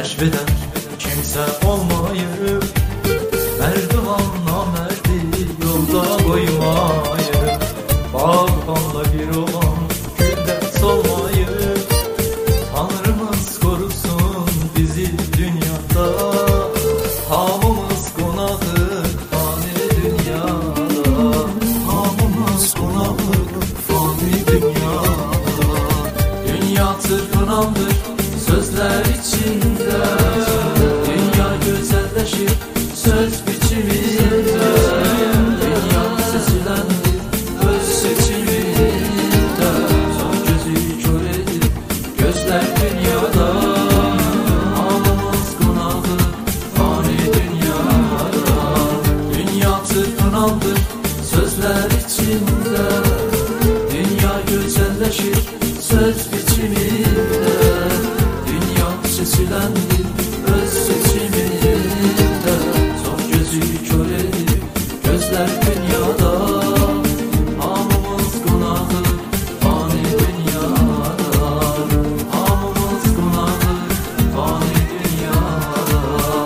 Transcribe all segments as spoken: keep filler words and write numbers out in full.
keşfeden kimse olmayıp, merdivan namerdi yolda koymayıp, bağbanla bir olan gülde solmayıp, Tanrımız korusun bizi dünyada, hamımız konağı fani dünyada, hamımız konağı fani dünyada. Dünya tırpınandır sözler içinde, dünya güzelleşir söz biçiminde, dünya seçilendir öz seçiminde, son gözü kör edip gözler dünyada, hamımız konağı fani dünyada. Dünya tırpınandır sözler içinde, dünya güzelleşir söz biçiminde, dünya seçilendir öz seçiminde, son gözü kör edip gözler dünyada, hamımız konağı fani dünyada, hamımız konağı fani dünyada.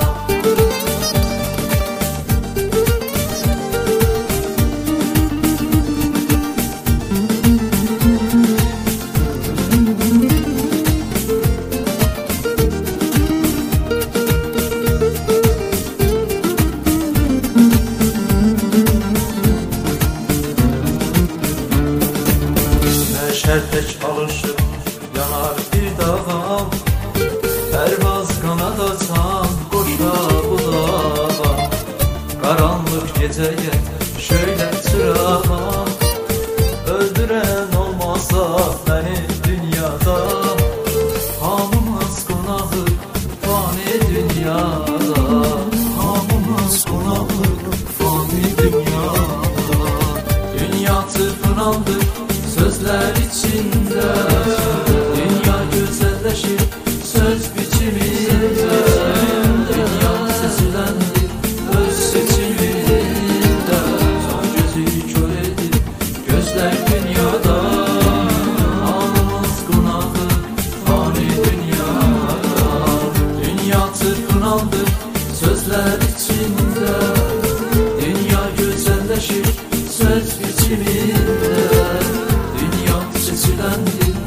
Şerpe çalışıp yanar bir dağım, pervaz kanat açan koşa budağa, karanlık geceye şöyle çırağım, öldüren olmasa beni dünyada, hamımız konağı fani dünyada, hamımız konağı fani dünyada. Dünya tırpınandır sözler içinde, dünya güzelleşir söz biçiminde, dünya seçilendir öz seçiminde, son gözü kör edip gözler dünyada, hamımız konağı fani dünyada. Dünya tırpınandır sözler içinde, dünya güzelleşir söz biçiminde, dünya seçilendir